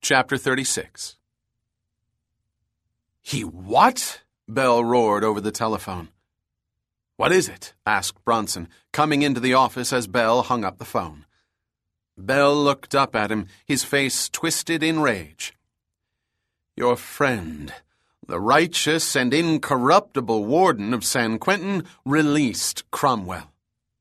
Chapter 36. "He what?" Bell roared over the telephone. "What is it?" asked Bronson, coming into the office as Bell hung up the phone. Bell looked up at him, his face twisted in rage. "Your friend, the righteous and incorruptible warden of San Quentin, released Cromwell."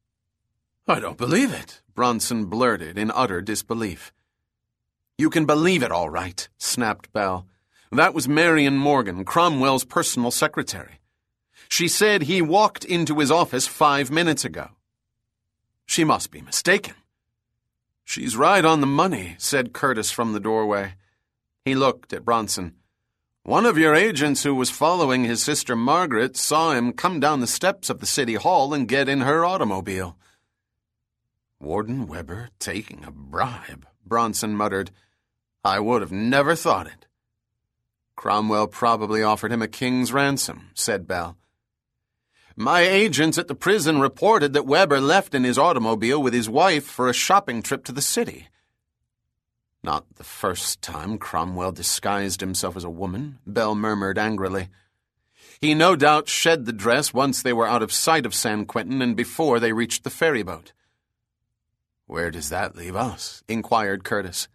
"I don't believe it," Bronson blurted in utter disbelief. "You can believe it all right," snapped Bell. "That was Marion Morgan, Cromwell's personal secretary. She said he walked into his office 5 minutes ago." "She must be mistaken." "She's right on the money," said Curtis from the doorway. He looked at Bronson. "One of your agents who was following his sister Margaret saw him come down the steps of the city hall and get in her automobile." "Warden Weber taking a bribe," Bronson muttered. "I would have never thought it." "Cromwell probably offered him a king's ransom," said Bell. "My agents at the prison reported that Weber left in his automobile with his wife for a shopping trip to the city." "Not the first time Cromwell disguised himself as a woman," Bell murmured angrily. "He no doubt shed the dress once they were out of sight of San Quentin and before they reached the ferryboat." "Where does that leave us?" inquired Curtis.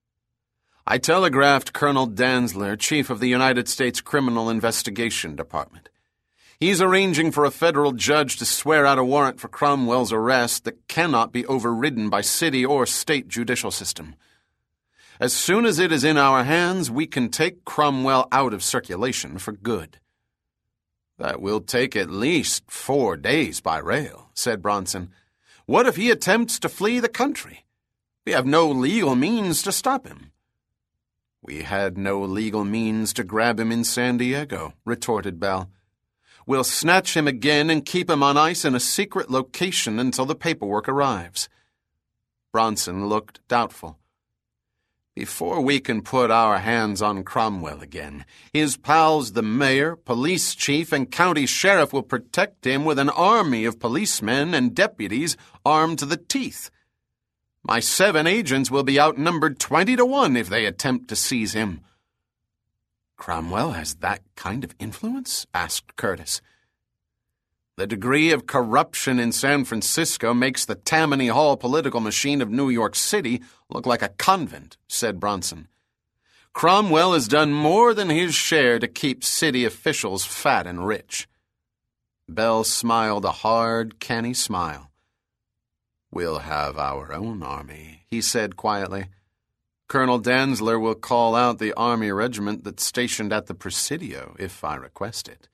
"I telegraphed Colonel Danzler, chief of the United States Criminal Investigation Department. He's arranging for a federal judge to swear out a warrant for Cromwell's arrest that cannot be overridden by city or state judicial system. As soon as it is in our hands, we can take Cromwell out of circulation for good." "That will take at least 4 days by rail," said Bronson. "What if he attempts to flee the country? We have no legal means to stop him." "We had no legal means to grab him in San Diego," retorted Bell. "We'll snatch him again and keep him on ice in a secret location until the paperwork arrives." Bronson looked doubtful. "Before we can put our hands on Cromwell again, his pals the mayor, police chief, and county sheriff will protect him with an army of policemen and deputies armed to the teeth. My 7 agents will be outnumbered 20-1 if they attempt to seize him." "Cromwell has that kind of influence?" asked Curtis. "The degree of corruption in San Francisco makes the Tammany Hall political machine of New York City look like a convent," said Bronson. "Cromwell has done more than his share to keep city officials fat and rich." Bell smiled a hard, canny smile. "We'll have our own army," he said quietly. "Colonel Danzler will call out the army regiment that's stationed at the Presidio if I request it."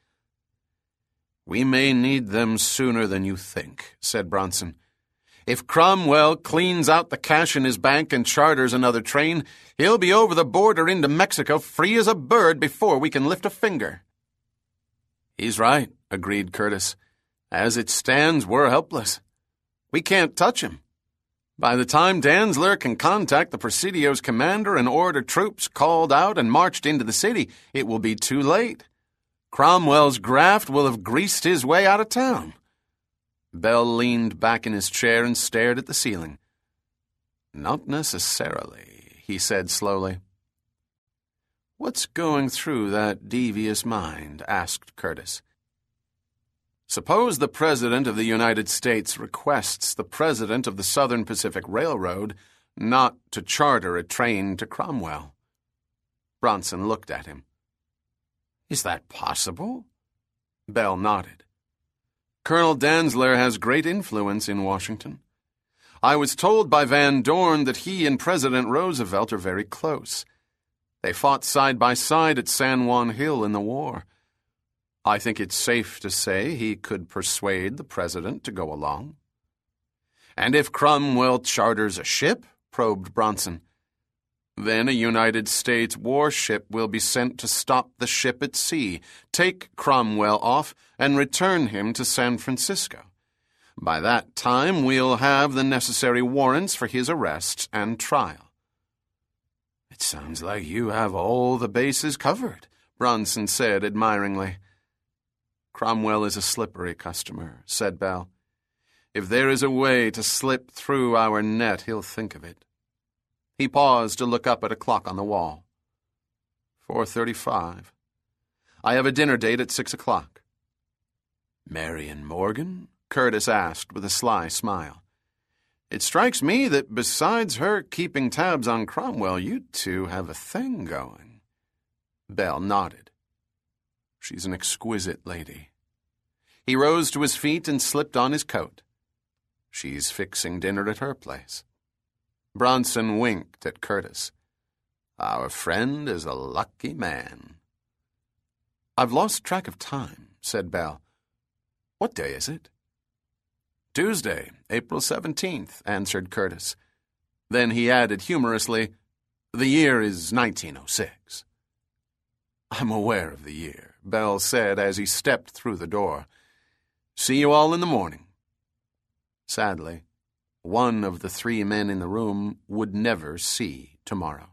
"We may need them sooner than you think," said Bronson. "If Cromwell cleans out the cash in his bank and charters another train, he'll be over the border into Mexico free as a bird before we can lift a finger." "He's right," agreed Curtis. "As it stands, we're helpless. We can't touch him. By the time Danzler can contact the Presidio's commander and order troops called out and marched into the city, it will be too late. Cromwell's graft will have greased his way out of town." Bell leaned back in his chair and stared at the ceiling. "Not necessarily," he said slowly. "What's going through that devious mind?" asked Curtis. "Suppose the President of the United States requests the President of the Southern Pacific Railroad not to charter a train to Cromwell." Bronson looked at him. "Is that possible?" Bell nodded. "Colonel Danzler has great influence in Washington. I was told by Van Dorn that he and President Roosevelt are very close. They fought side by side at San Juan Hill in the war. I think it's safe to say he could persuade the president to go along." "And if Cromwell charters a ship?" probed Bronson. "Then a United States warship will be sent to stop the ship at sea, take Cromwell off, and return him to San Francisco. By that time, we'll have the necessary warrants for his arrest and trial." "It sounds like you have all the bases covered," Bronson said admiringly. "Cromwell is a slippery customer," said Bell. "If there is a way to slip through our net, he'll think of it. He paused to look up at a clock on the wall. 4:35. I have a dinner date at 6 o'clock. Marion Morgan? Curtis asked with a sly smile. It strikes me that besides her keeping tabs on Cromwell, you two have a thing going. Bell nodded. She's an exquisite lady. He rose to his feet and slipped on his coat. She's fixing dinner at her place. Bronson winked at Curtis. Our friend is a lucky man. I've lost track of time, said Bell. What day is it? Tuesday, April 17th, answered Curtis. Then he added humorously, The year is 1906. I'm aware of the year, Bell said as he stepped through the door. See you all in the morning. Sadly, one of the three men in the room would never see tomorrow.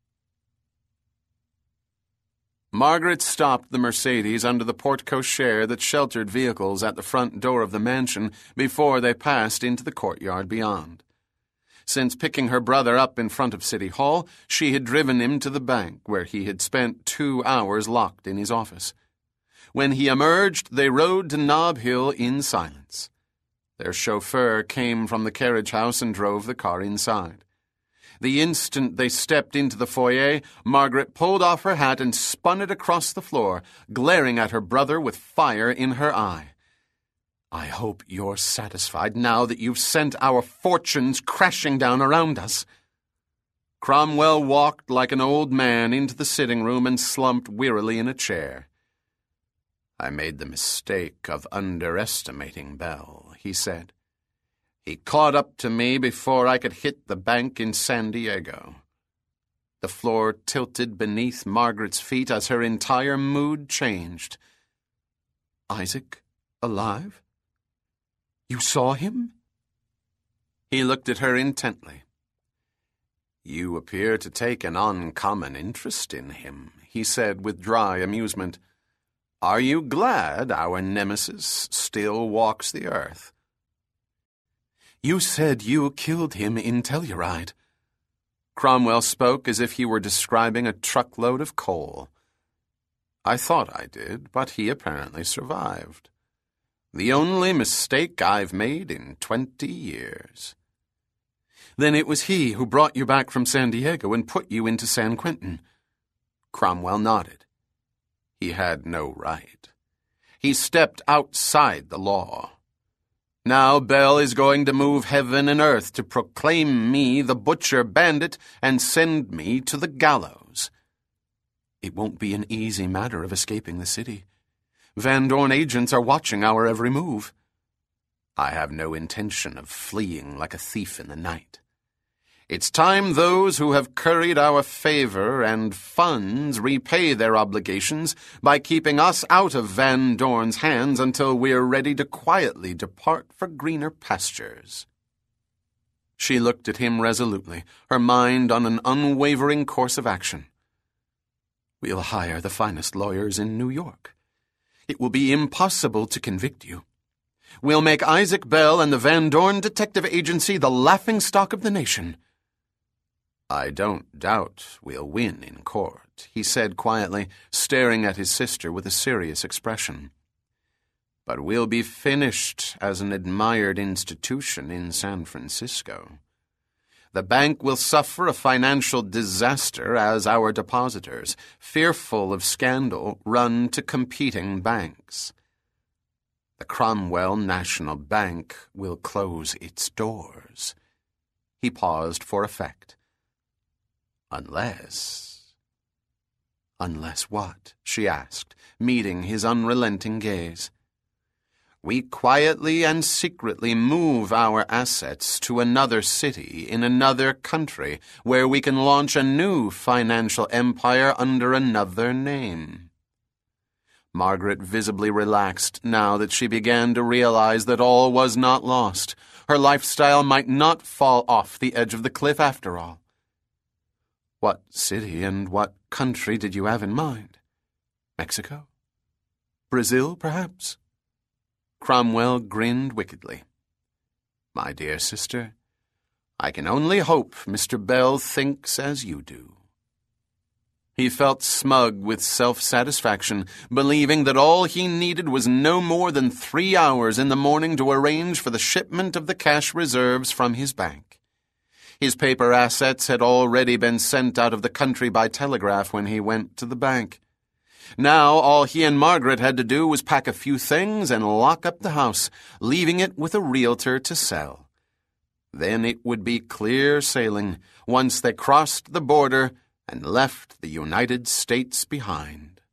Margaret stopped the Mercedes under the porte-cochere that sheltered vehicles at the front door of the mansion before they passed into the courtyard beyond. Since picking her brother up in front of City Hall, she had driven him to the bank, where he had spent 2 hours locked in his office. When he emerged, they rode to Nob Hill in silence. Their chauffeur came from the carriage house and drove the car inside. The instant they stepped into the foyer, Margaret pulled off her hat and spun it across the floor, glaring at her brother with fire in her eye. I hope you're satisfied now that you've sent our fortunes crashing down around us. Cromwell walked like an old man into the sitting room and slumped wearily in a chair. I made the mistake of underestimating Bell, he said. He caught up to me before I could hit the bank in San Diego. The floor tilted beneath Margaret's feet as her entire mood changed. Isaac alive? You saw him? He looked at her intently. You appear to take an uncommon interest in him, he said with dry amusement. Are you glad our nemesis still walks the earth? You said you killed him in Telluride. Cromwell spoke as if he were describing a truckload of coal. I thought I did, but he apparently survived. The only mistake I've made in 20 years. Then it was he who brought you back from San Diego and put you into San Quentin. Cromwell nodded. He had no right. He stepped outside the law. Now Bell is going to move heaven and earth to proclaim me the butcher bandit and send me to the gallows. It won't be an easy matter of escaping the city. Van Dorn agents are watching our every move. I have no intention of fleeing like a thief in the night. It's time those who have curried our favor and funds repay their obligations by keeping us out of Van Dorn's hands until we're ready to quietly depart for greener pastures. She looked at him resolutely, her mind on an unwavering course of action. We'll hire the finest lawyers in New York. It will be impossible to convict you. We'll make Isaac Bell and the Van Dorn Detective Agency the laughingstock of the nation. I don't doubt we'll win in court, he said quietly, staring at his sister with a serious expression. But we'll be finished as an admired institution in San Francisco. The bank will suffer a financial disaster as our depositors, fearful of scandal, run to competing banks. The Cromwell National Bank will close its doors. He paused for effect. Unless what? She asked, meeting his unrelenting gaze. We quietly and secretly move our assets to another city in another country where we can launch a new financial empire under another name. Margaret visibly relaxed now that she began to realize that all was not lost. Her lifestyle might not fall off the edge of the cliff after all. What city and what country did you have in mind? Mexico? Brazil, perhaps? Cromwell grinned wickedly. My dear sister, I can only hope Mr. Bell thinks as you do." He felt smug with self-satisfaction, believing that all he needed was no more than 3 hours in the morning to arrange for the shipment of the cash reserves from his bank. His paper assets had already been sent out of the country by telegraph when he went to the bank. Now all he and Margaret had to do was pack a few things and lock up the house, leaving it with a realtor to sell. Then it would be clear sailing once they crossed the border and left the United States behind.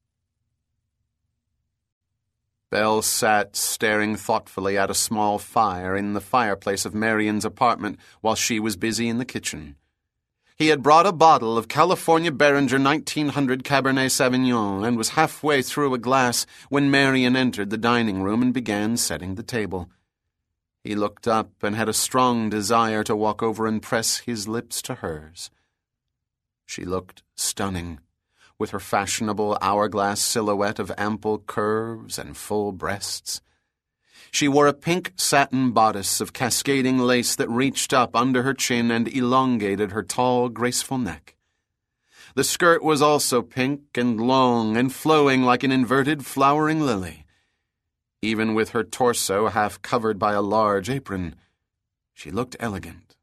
Belle sat staring thoughtfully at a small fire in the fireplace of Marian's apartment while she was busy in the kitchen. He had brought a bottle of California Beringer 1900 Cabernet Sauvignon and was halfway through a glass when Marian entered the dining room and began setting the table. He looked up and had a strong desire to walk over and press his lips to hers. She looked stunning, with her fashionable hourglass silhouette of ample curves and full breasts. She wore a pink satin bodice of cascading lace that reached up under her chin and elongated her tall, graceful neck. The skirt was also pink and long and flowing like an inverted flowering lily. Even with her torso half covered by a large apron, she looked elegant.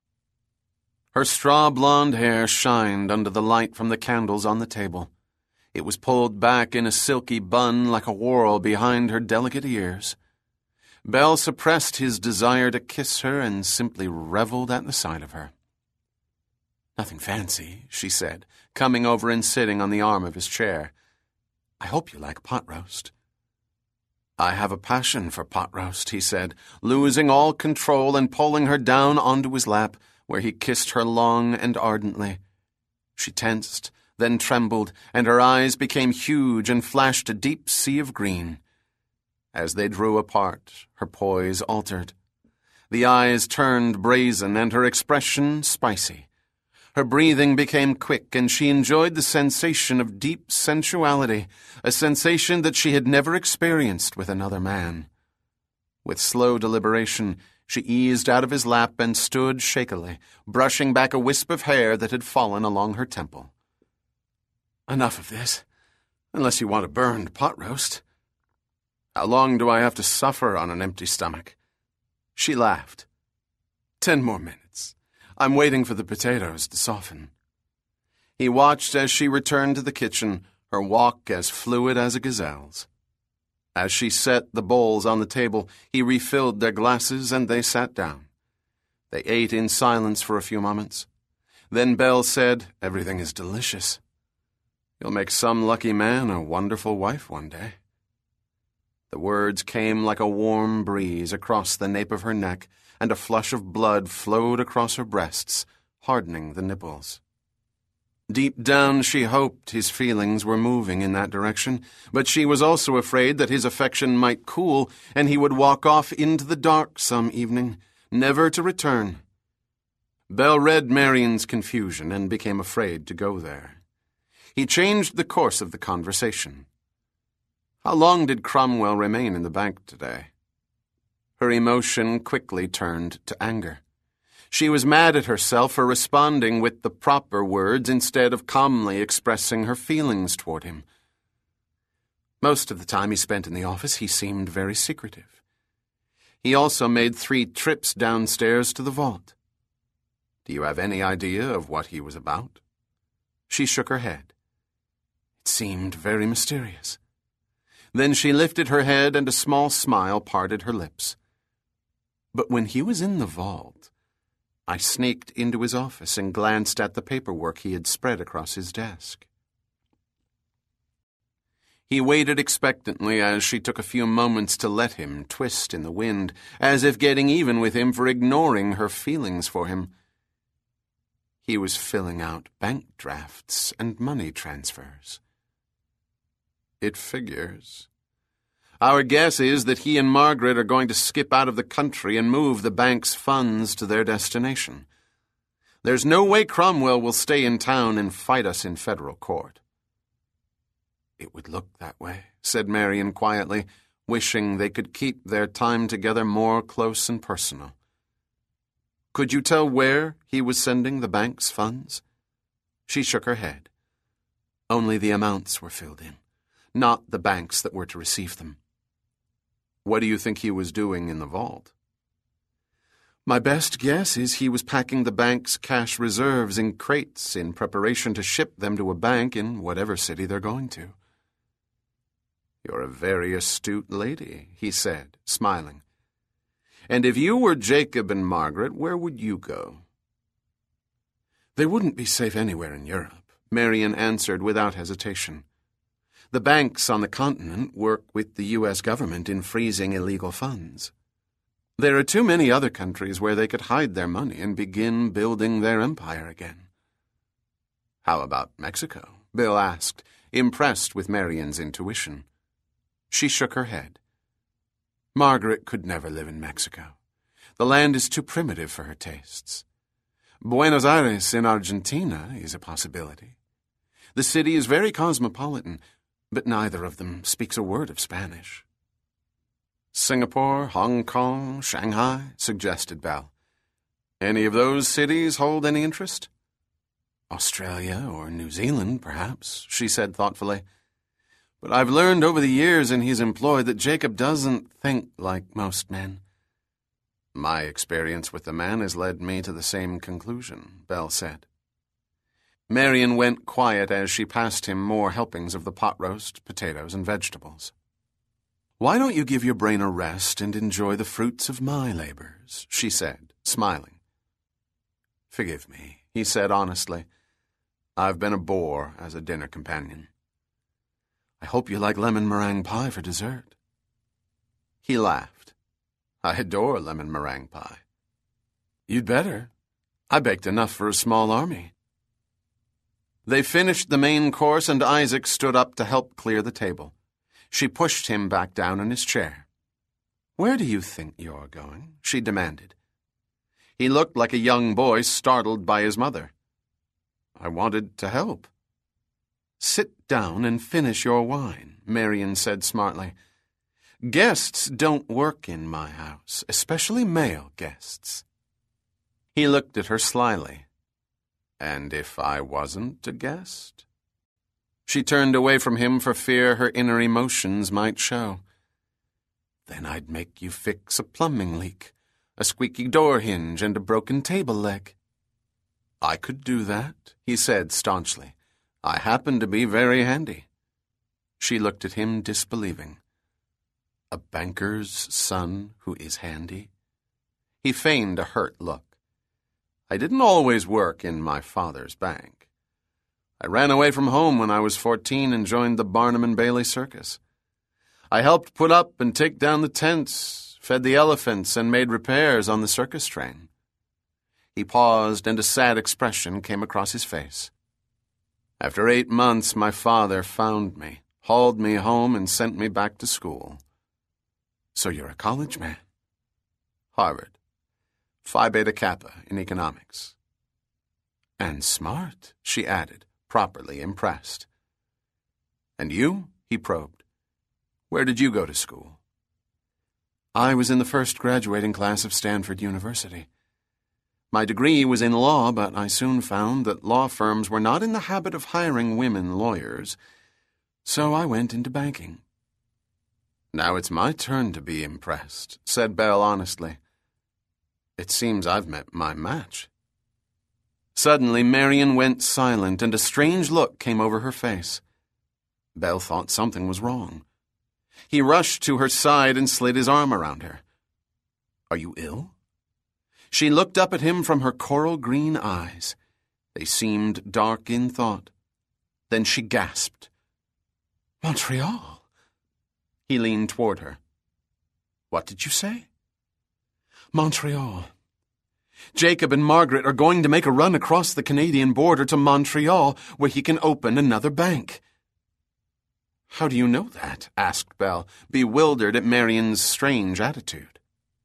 Her straw blonde hair shined under the light from the candles on the table. It was pulled back in a silky bun like a whorl behind her delicate ears. Belle suppressed his desire to kiss her and simply reveled at the sight of her. "Nothing fancy," she said, coming over and sitting on the arm of his chair. "I hope you like pot roast." "I have a passion for pot roast," he said, losing all control and pulling her down onto his lap, where he kissed her long and ardently. She tensed, then trembled, and her eyes became huge and flashed a deep sea of green. As they drew apart, her poise altered. The eyes turned brazen and her expression spicy. Her breathing became quick, and she enjoyed the sensation of deep sensuality, a sensation that she had never experienced with another man. With slow deliberation, she eased out of his lap and stood shakily, brushing back a wisp of hair that had fallen along her temple. "Enough of this, unless you want a burned pot roast. How long do I have to suffer on an empty stomach?" She laughed. 10 more minutes. I'm waiting for the potatoes to soften." He watched as she returned to the kitchen, her walk as fluid as a gazelle's. As she set the bowls on the table, he refilled their glasses and they sat down. They ate in silence for a few moments. Then Belle said, "Everything is delicious. You'll make some lucky man a wonderful wife one day." The words came like a warm breeze across the nape of her neck, and a flush of blood flowed across her breasts, hardening the nipples. Deep down she hoped his feelings were moving in that direction, but she was also afraid that his affection might cool and he would walk off into the dark some evening, never to return. Belle read Marian's confusion and became afraid to go there. He changed the course of the conversation. "How long did Cromwell remain in the bank today?" Her emotion quickly turned to anger. She was mad at herself for responding with the proper words instead of calmly expressing her feelings toward him. Most of the time he spent in the office, he seemed very secretive. He also made 3 trips downstairs to the vault. "Do you have any idea of what he was about?" She shook her head. It seemed very mysterious. Then she lifted her head and a small smile parted her lips. "But when he was in the vault, I sneaked into his office and glanced at the paperwork he had spread across his desk." He waited expectantly as she took a few moments to let him twist in the wind, as if getting even with him for ignoring her feelings for him. He was filling out bank drafts and money transfers. "It figures. Our guess is that he and Margaret are going to skip out of the country and move the bank's funds to their destination. There's no way Cromwell will stay in town and fight us in federal court." "It would look that way," said Marian quietly, wishing they could keep their time together more close and personal. Could you tell where he was sending the bank's funds? She shook her head. Only the amounts were filled in, not the banks that were to receive them. What do you think he was doing in the vault? My best guess is he was packing the bank's cash reserves in crates in preparation to ship them to a bank in whatever city they're going to. You're a very astute lady, he said, smiling. And if you were Jacob and Margaret, where would you go? They wouldn't be safe anywhere in Europe, Marian answered without hesitation. The banks on the continent work with the U.S. government in freezing illegal funds. There are too many other countries where they could hide their money and begin building their empire again. How about Mexico? Bill asked, impressed with Marian's intuition. She shook her head. Margaret could never live in Mexico. The land is too primitive for her tastes. Buenos Aires in Argentina is a possibility. The city is very cosmopolitan, but neither of them speaks a word of Spanish. Singapore, Hong Kong, Shanghai, suggested Belle. Any of those cities hold any interest? Australia or New Zealand, perhaps, she said thoughtfully. But I've learned over the years in his employ that Jacob doesn't think like most men. My experience with the man has led me to the same conclusion, Belle said. Marian went quiet as she passed him more helpings of the pot roast, potatoes, and vegetables. Why don't you give your brain a rest and enjoy the fruits of my labors, she said, smiling. Forgive me, he said honestly. I've been a bore as a dinner companion. I hope you like lemon meringue pie for dessert. He laughed. I adore lemon meringue pie. You'd better. I baked enough for a small army. They finished the main course and Isaac stood up to help clear the table. She pushed him back down in his chair. Where do you think you're going? She demanded. He looked like a young boy startled by his mother. I wanted to help. Sit down and finish your wine, Marian said smartly. Guests don't work in my house, especially male guests. He looked at her slyly. And if I wasn't a guest? She turned away from him for fear her inner emotions might show. Then I'd make you fix a plumbing leak, a squeaky door hinge, and a broken table leg. I could do that, he said staunchly. I happen to be very handy. She looked at him disbelieving. A banker's son who is handy? He feigned a hurt look. I didn't always work in my father's bank. I ran away from home when I was 14 and joined the Barnum and Bailey Circus. I helped put up and take down the tents, fed the elephants, and made repairs on the circus train. He paused, and a sad expression came across his face. After 8 months, my father found me, hauled me home, and sent me back to school. So you're a college man? Harvard. Phi Beta Kappa in economics. And smart, she added, properly impressed. And you? He probed. Where did you go to school? I was in the first graduating class of Stanford University. My degree was in law, but I soon found that law firms were not in the habit of hiring women lawyers, so I went into banking. Now it's my turn to be impressed, said Belle honestly. It seems I've met my match. Suddenly, Marian went silent, and a strange look came over her face. Belle thought something was wrong. He rushed to her side and slid his arm around her. Are you ill? She looked up at him from her coral green eyes. They seemed dark in thought. Then she gasped. Montreal. He leaned toward her. What did you say? Montreal. Jacob and Margaret are going to make a run across the Canadian border to Montreal, where he can open another bank. How do you know that? Asked Belle, bewildered at Marian's strange attitude.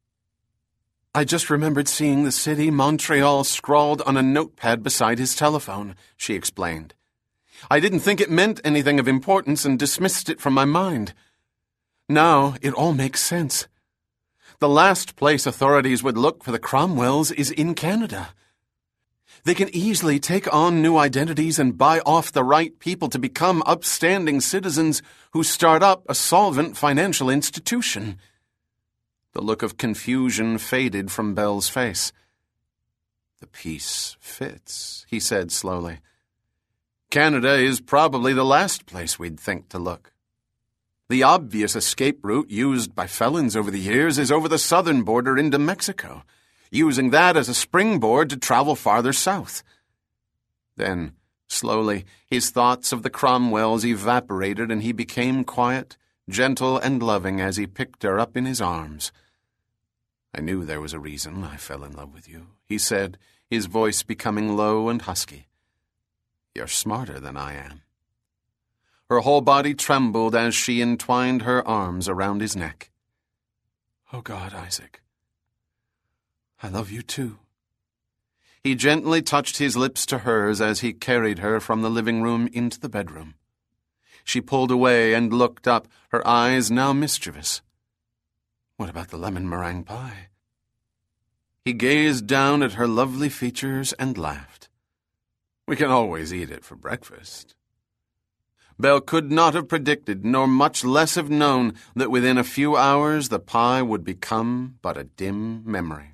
I just remembered seeing the city Montreal scrawled on a notepad beside his telephone, she explained. I didn't think it meant anything of importance and dismissed it from my mind. Now it all makes sense. The last place authorities would look for the Cromwells is in Canada. They can easily take on new identities and buy off the right people to become upstanding citizens who start up a solvent financial institution. The look of confusion faded from Bell's face. The piece fits, he said slowly. Canada is probably the last place we'd think to look. The obvious escape route used by felons over the years is over the southern border into Mexico, using that as a springboard to travel farther south. Then, slowly, his thoughts of the Cromwells evaporated and he became quiet, gentle and loving as he picked her up in his arms. I knew there was a reason I fell in love with you, he said, his voice becoming low and husky. You're smarter than I am. Her whole body trembled as she entwined her arms around his neck. Oh God, Isaac. I love you too. He gently touched his lips to hers as he carried her from the living room into the bedroom. She pulled away and looked up, her eyes now mischievous. What about the lemon meringue pie? He gazed down at her lovely features and laughed. We can always eat it for breakfast. Belle could not have predicted, nor much less have known, that within a few hours the pie would become but a dim memory.